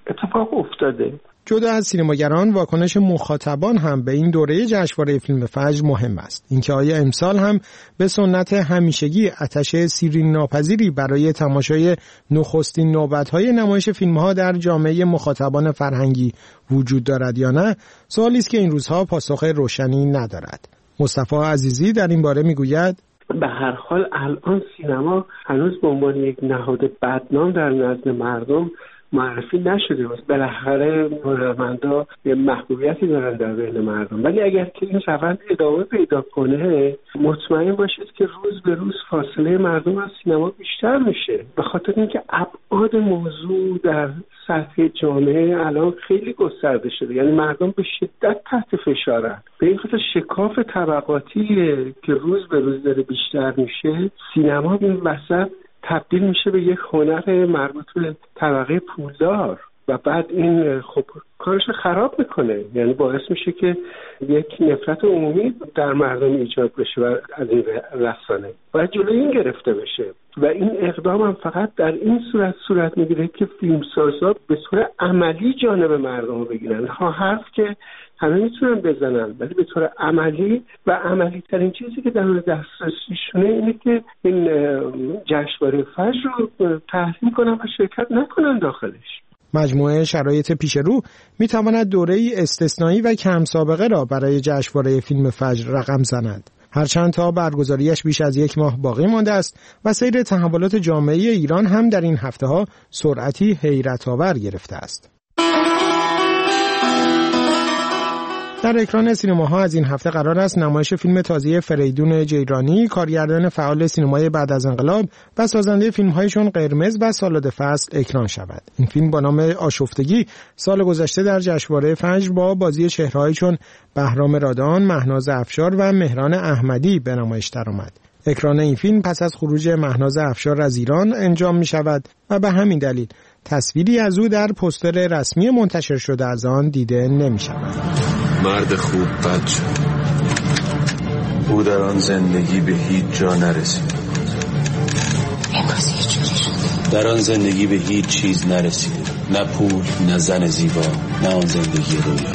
اتفاق افتاده. جدا از سینماگران، واکنش مخاطبان هم به این دوره جشنواره فیلم فجر مهم است. اینکه آیا امسال هم به سنت همیشگی آتش سیرین ناپذیری برای تماشای نخستین نوبت‌های نمایش فیلم‌ها در جامعه مخاطبان فرهنگی وجود دارد یا نه، سوالی است که این روزها پاسخ روشنی ندارد. مصطفی عزیزی در این باره میگوید: به هر حال الان سینما هنوز به عنوان یک نهاد بدنام در نزد مردم معرفی نشده است. بالاخره هنرمندا یه محبوبیتی دارن در بین مردم، ولی اگر که این روند ادامه پیدا کنه مطمئن باشید که روز به روز فاصله مردم از سینما بیشتر میشه، به خاطر اینکه ابعاد موضوع در سطح جامعه الان خیلی گسترده شده. یعنی مردم به شدت تحت فشارن. به این خاطر شکاف طبقاتی که روز به روز داره بیشتر میشه، سینما این وسط تبدیل میشه به یک هنر مربوط به طبقه پولدار و بعد این خب کارش خراب میکنه. یعنی باعث میشه که یک نفرت عمومی در مردم ایجاد بشه و از این رسانه باید جلوی این گرفته بشه و این اقدام هم فقط در این صورت صورت میگیره که فیلمسازا به طور عملی جانب مردم رو بگیرن. ها حرف که همه میتونن بزنن، ولی به طور عملی و عملی ترین چیزی که در دسترسیشونه اینه که این جشنواره فجر رو تحریم کنن و شرکت نکنن داخلش. مجموعه شرایط پیش رو میتواند دوره‌ای استثنایی و کم سابقه را برای جشنواره فیلم فجر رقم زند. هرچند تا برگزاریش بیش از یک ماه باقی مانده است و سیر تحولات جامعه ایران هم در این هفته‌ها سرعتی حیرت آور گرفته است. در اکران سینماها از این هفته قرار است نمایش فیلم تازه فریدون جیرانی، کارگردان فعال سینمای بعد از انقلاب و سازنده فیلم‌هایشون قرمز و سالاد فصل اکران شود. این فیلم با نام آشفتگی سال گذشته در جشنواره فجر با بازی چهره‌هایی چون بهرام رادان، مهناز افشار و مهران احمدی به نمایش درآمد. اکران این فیلم پس از خروج مهناز افشار از ایران انجام می شود و به همین دلیل تصویری از او در پوستر رسمی منتشر شده از آن دیده نمی شود. مرد خوب بد شد. او در آن زندگی به هیچ جا نرسید. امروز یه جوری شد. در آن زندگی به هیچ چیز نرسید. نه پول، نه زن زیبا، نه آن زندگی رویا.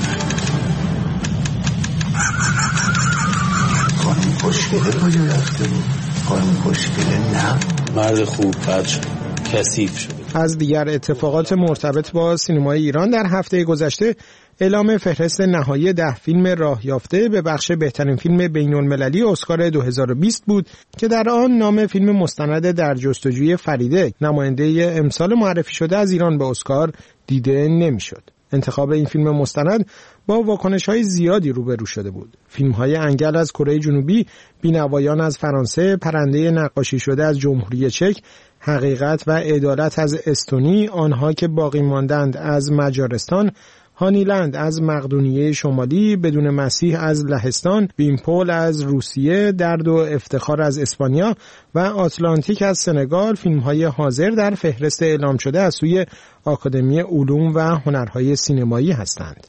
خانم خوشگله کجا رفته بود؟ خانم خوشگله نه. مرد خوب بد شد. کثیف شد. از دیگر اتفاقات مرتبط با سینمای ایران در هفته گذشته اعلام فهرست نهایی ده فیلم راه یافته به بخش بهترین فیلم بین‌المللی اسکار دو هزار و بیست بود که در آن نام فیلم مستند در جستجوی فریده، نماینده امسال معرفی شده از ایران به اسکار، دیده نمی‌شد. انتخاب این فیلم مستند با واکنش‌های زیادی روبرو شده بود. فیلم‌های انگل از کره جنوبی، بینوایان از فرانسه، پرنده نقاشی شده از جمهوری چک، حقیقت و عدالت از استونی، آنها که باقی ماندند از مجارستان، هانیلند از مقدونیه شمالی، بدون مسیح از لهستان، بیمپول از روسیه، درد و افتخار از اسپانیا و آتلانتیک از سنگال فیلم‌های حاضر در فهرست اعلام شده از سوی آکادمی علوم و هنرهای سینمایی هستند.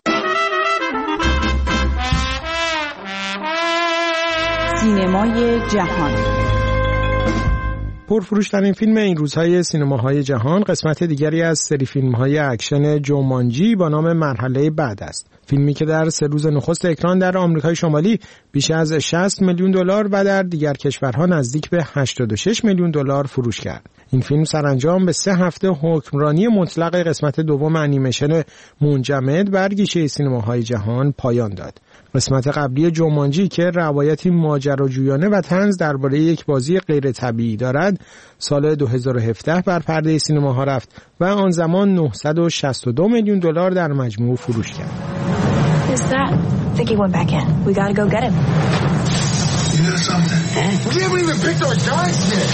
سینمای جهان. پرفروش‌ترین فیلم این روزهای سینماهای جهان قسمت دیگری از سری فیلم‌های اکشن جومانجی با نام مرحله بعد است. فیلمی که در سه روز نخست اکران در آمریکای شمالی بیش از شصت میلیون دلار و در دیگر کشورها نزدیک به هشتاد و شش میلیون دلار فروش کرد. این فیلم سرانجام به سه هفته حکمرانی مطلق قسمت دوم انیمیشن منجمد بر گیشه سینماهای جهان پایان داد. قسمت قبلی جومانجی که روایتی ماجراجویانه و طنز درباره یک بازی غیر طبیعی دارد، سال دو هزار و هفده بر پرده سینماها رفت و آن زمان نهصد و شصت و دو میلیون دلار در مجموع فروش کرد. Is that? I think he went back in. We gotta go get him. You know something? We haven't even picked our guys yet.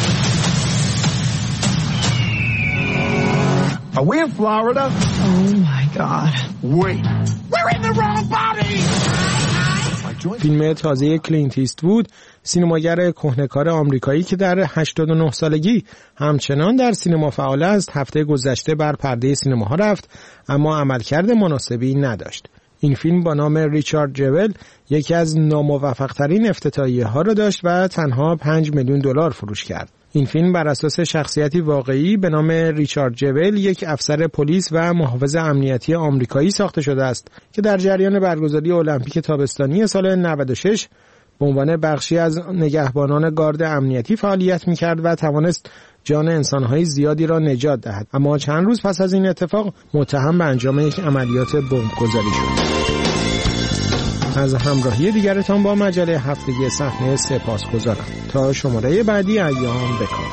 Are we in Florida? Oh my God. Wait. We're in the wrong body! فیلم تازه کلینت ایستوود، سینماگر کهنه‌کار آمریکایی که در هشتاد و نه سالگی همچنان در سینما فعال است، هفته گذشته بر پرده سینماها رفت اما عملکرد مناسبی نداشت. این فیلم با نام ریچارد جول یکی از ناموفق‌ترین افتتاحیه‌ها را داشت و تنها پنج میلیون دلار فروش کرد. این فیلم بر اساس شخصیتی واقعی به نام ریچارد جول، یک افسر پلیس و محافظ امنیتی آمریکایی ساخته شده است که در جریان برگزاری المپیک تابستانی سال نود و شش به عنوان بخشی از نگهبانان گارد امنیتی فعالیت می‌کرد و توانست جان انسان‌های زیادی را نجات دهد. اما چند روز پس از این اتفاق متهم به انجام یک عملیات بمب‌گذاری شد. از همراهی دیگرتان با مجله هفتگی صحنه سپاسگزارم. تا شماره بعدی ایام بکار.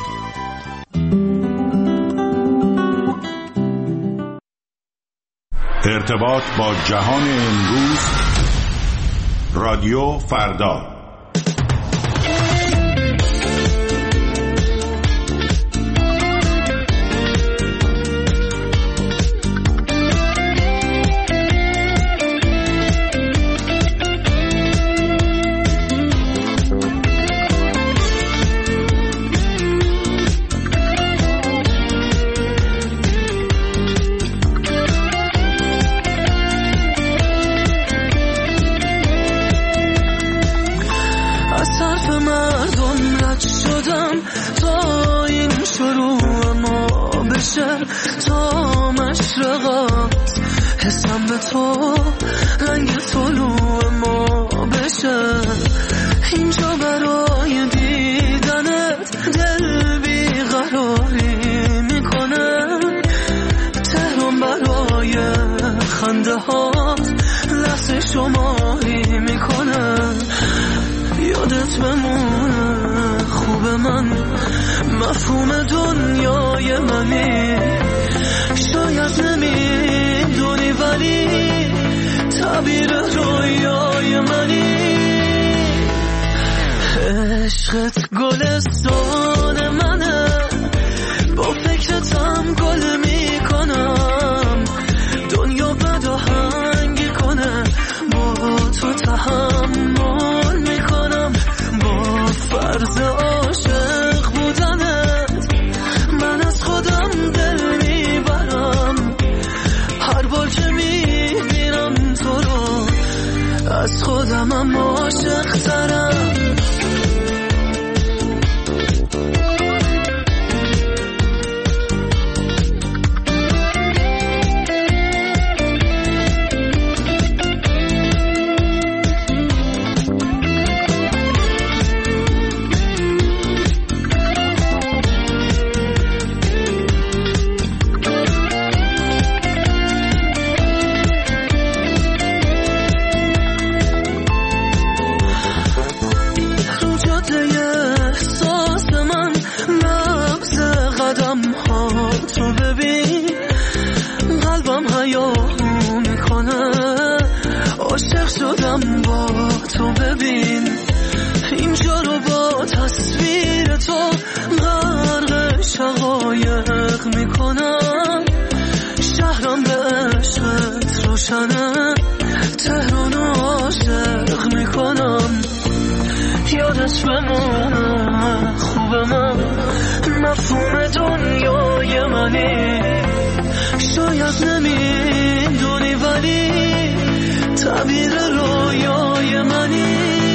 ارتباط با جهان امروز، رادیو فردا. تا مشرقات حسم به تو رنگ طلوع ما بشه، اینجا برای دیدنت دل بیقراری میکنم، تهران برای خنده هات لحظه شماری میکنم، یادت بمونه خوب من مفهوم دنیای منی، شاید نمیدونی ولی تعبیر رویای منی، عشقت گلستان منه، با فکرتم گل میکنم، دنیا بد و هنگی کنه با تو تحمل میکنم، با فرض عاشق بودنت من از خودم دل میبرم، هر بار که میبینم تو رو از خودمم عاشق ترم. شدم با تو ببین، اینجا رو با تصویر تو غرق شقایق میکنم، شهرم به عشقت روشنه، تهران عاشق میکنم، یادت بمونه خوب من مفهوم دنیای منی، شاید نمیدونی ولی تعبیر رویای منی،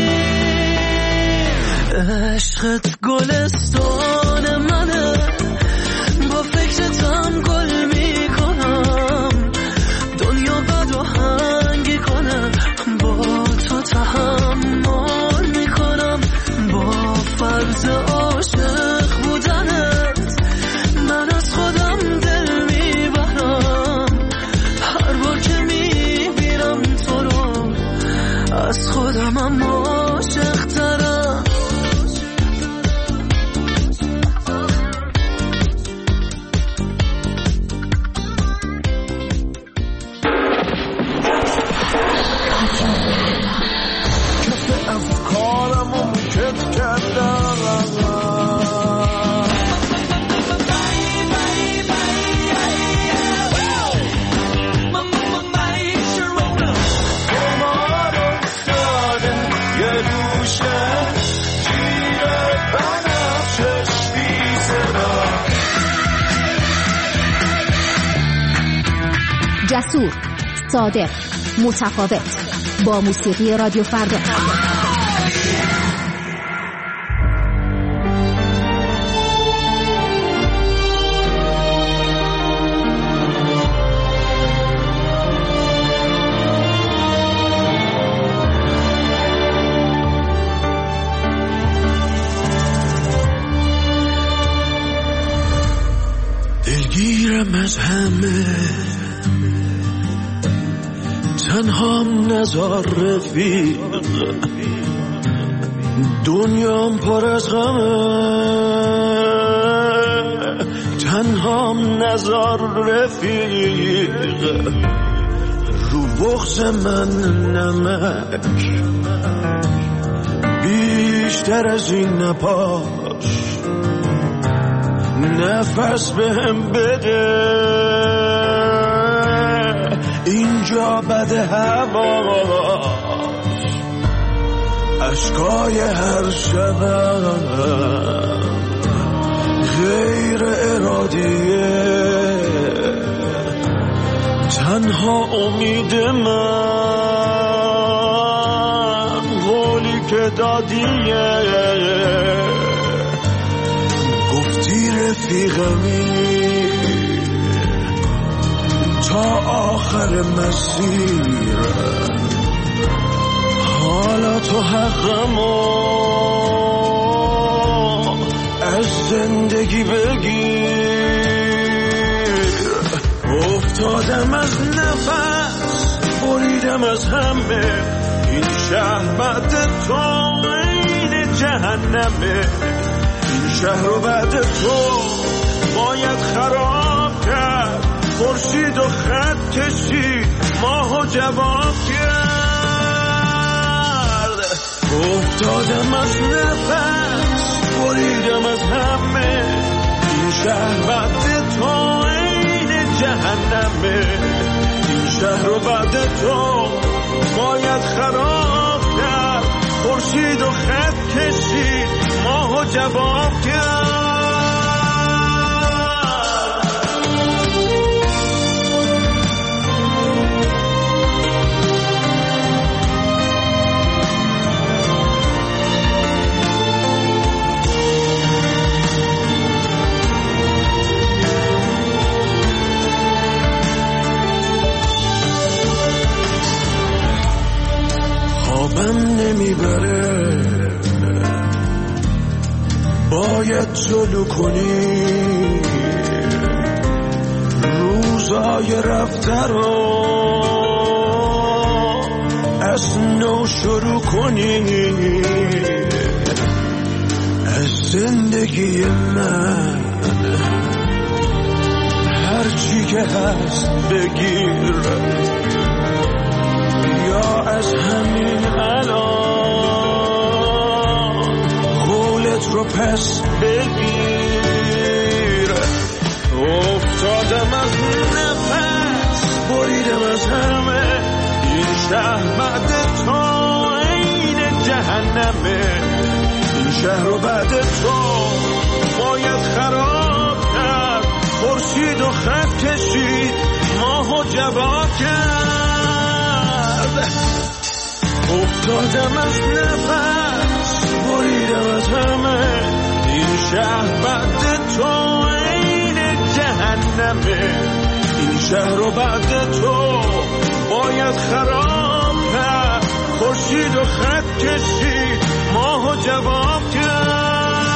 عشقت گلستان منه، با فکرتم گل میکنم، دنیا بد و هنگی کنه با تو تحمل میکنم، با فرض عاشق بودنت من از خودم دل میبرم، هر بار که میبینم تو رو از خودمم عاشق ترم. کف افکارم و موکت کردم، جسور، صادق، متفاوت، با موسیقی رادیو فردا. تنهام نزار رفیق دنیام پر از غمه تنهام نزار رفیق رو بغض من نمک بیشتر از این نپاش نفس بهم بده اینجا بده هواش اشکای هر شبم غیر ارادیه تنها امید من قولی که دادیه گفتی رفیقمی تا آخر مسیر حالا تو حقمو از زندگی بگیر افتادم از نفس بریدم از همه این شهر بعد تو این جهنمه این شهر رو بعد تو باید خراب کرد خورشید و خط کشید ماه و جواب کرد افتادم از نفس بریدم از همه این شهر بعد تو این جهنمه این شهر رو بعد تو باید خراب کرد خورشید و خط کشید ماه و جواب کرد خوابم نمیبره باید جلو کنی روزای رفته رو از نو شروع کنی از زندگی من هرچی که هست بگیر یا از همین الان قولت رو پس بگیر افتادم از نفس بریدم از همه این شهر بعد تو این جهنمه این شهر رو بعد تو باید خراب کرد خورشید و خط کشید ماه و جواب کرد افتادم از نفس بریدم از همه این شهر بعد تو این جهنمه این شهر رو بعد تو باید خراب کرد خورشید و خط کشید ماه و جواب کرد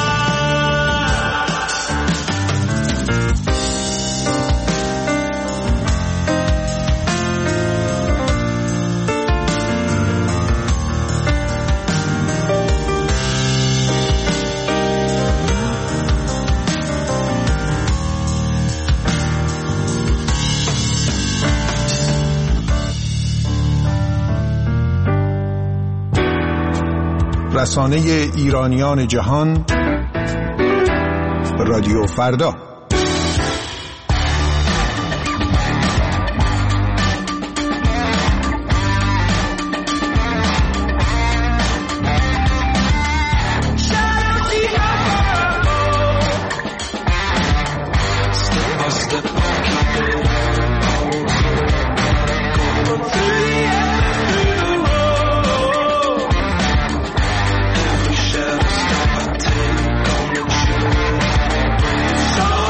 رسانه ایرانیان جهان رادیو فردا. So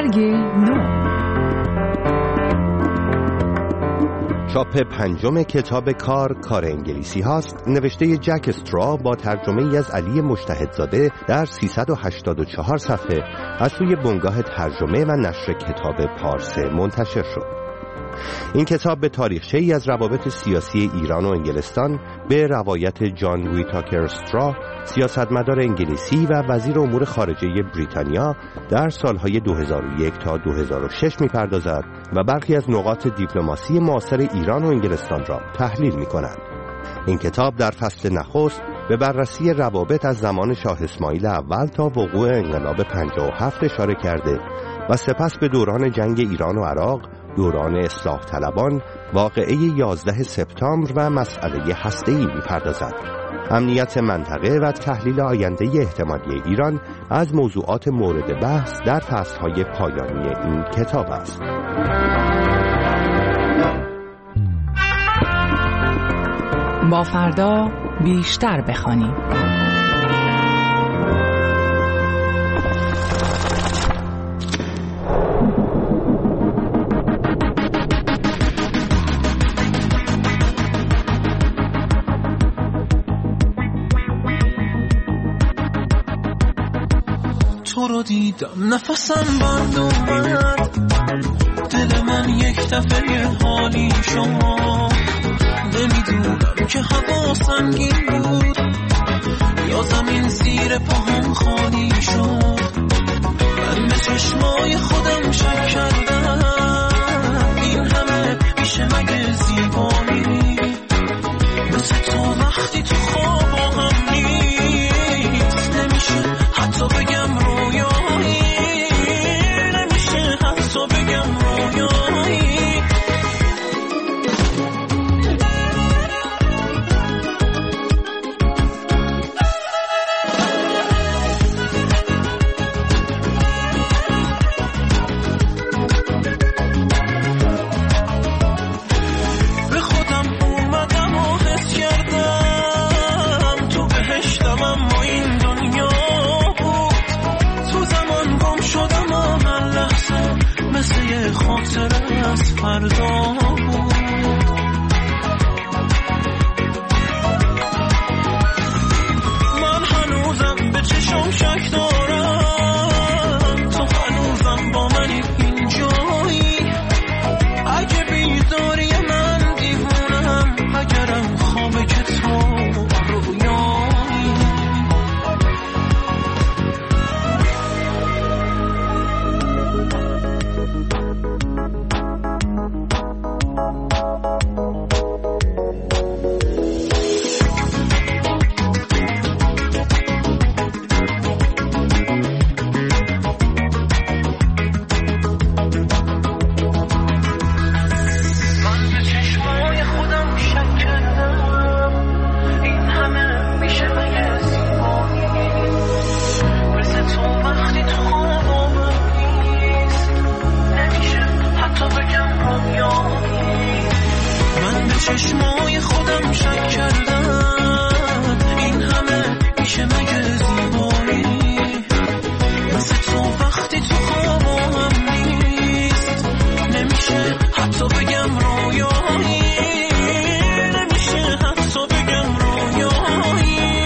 برگ نو. چاپ پنجم کتاب کار کار انگلیسی هاست، نوشته جک استرا با ترجمه ای از علی مجتهدزاده در سیصد و هشتاد و چهار صفحه از سوی بنگاه ترجمه و نشر کتاب پارسه منتشر شد. این کتاب به تاریخچه‌ای از روابط سیاسی ایران و انگلستان به روایت جان ویتاکر استرا، سیاستمدار انگلیسی و وزیر امور خارجه بریتانیا در سالهای دو هزار و یک تا دو هزار و شش می‌پردازد و برخی از نقاط دیپلماسی معاصر ایران و انگلستان را تحلیل می‌کند. این کتاب در فصل نخست به بررسی روابط از زمان شاه اسماعیل اول تا وقوع انقلاب پنجاه و هفت اشاره کرده و سپس به دوران جنگ ایران و عراق، دوران اصلاح طلبان، واقعه یازده سپتامبر و مسئله هسته‌ای می‌پردازد. امنیت منطقه و تحلیل آینده احتمالی ایران از موضوعات مورد بحث در فصل‌های پایانی این کتاب است. با فردا بیشتر بخوانیم. تو رو دیدم نفسم بند اومد، دل من یک دفعه حالی شما، نمیدونم که هوا سنگین بود یا زمین زیر پاهم خالی شد. من به چشمای خودم شک کردم این همه میشه مگه زیبایی، مثل تو وقتی تو خواب هم نیست، نمیشه حتی بگم رویایی، نمیشه حتی بگم رویایی. خاطر از فردا بود، من هنوزم به چشم شک دارم، تو هنوزم با منی اینجایی، اگه بیداری من دیوونم، اگرم خوابه که تو رویایی. چشمای خودم شک کردم این همه میشه مگه زیبایی، مثل تو وقتی تو خوابم هم نیست، نمیشه حتی بگم رویایی، نمیشه حتی بگم رویایی.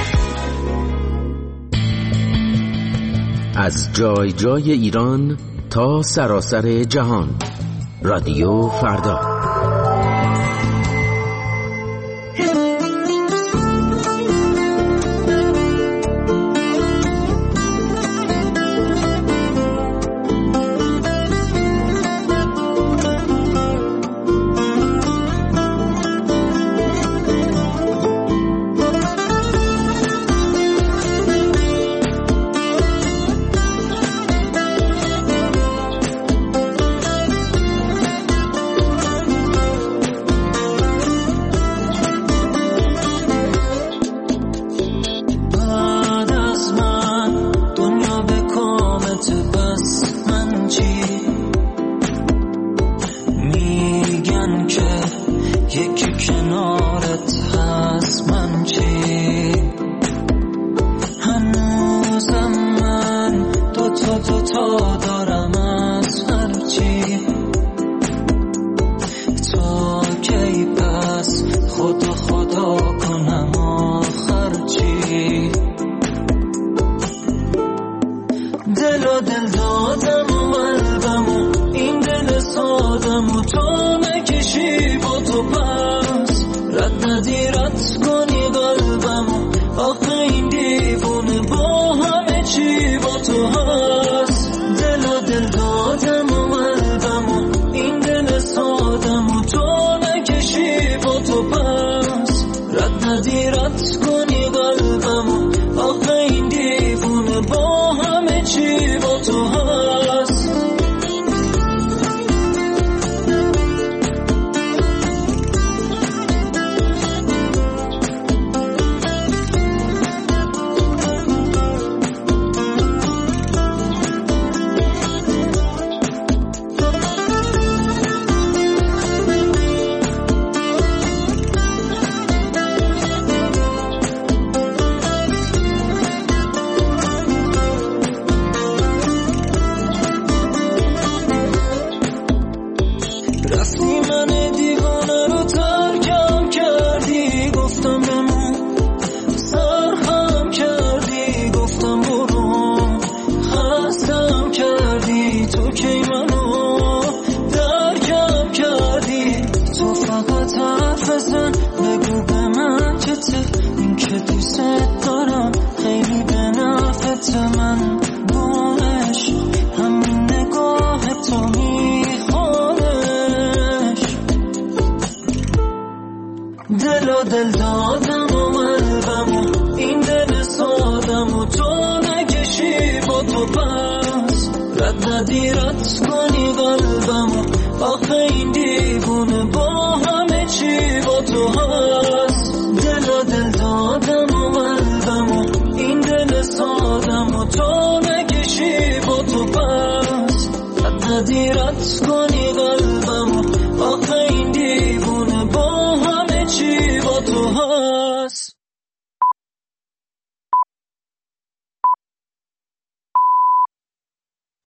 از جای جای ایران تا سراسر جهان، رادیو فردا. تا دارم دل دادم و قلبم و این دل سادم و تو نکشی با تو پس رد ندی رد کنی قلبم و آخه این دیوونه با همه چی با تو هست دل و دل دادم و قلبم و این دل سادم و تو نکشی با تو پس رد ندی رد کنی قلبم و آخه این دیوونه با همه چی با تو هست دل دادم و قلبم و این دل سادم و تو نکشی با تو پس رد ندی رد کنی قلبم و آخه این دیوونه با همه چی با تو هست دل و دل دادم و قلبم و این دل سادم و تو نکشی با تو پس رد ندی رد کنی قلبم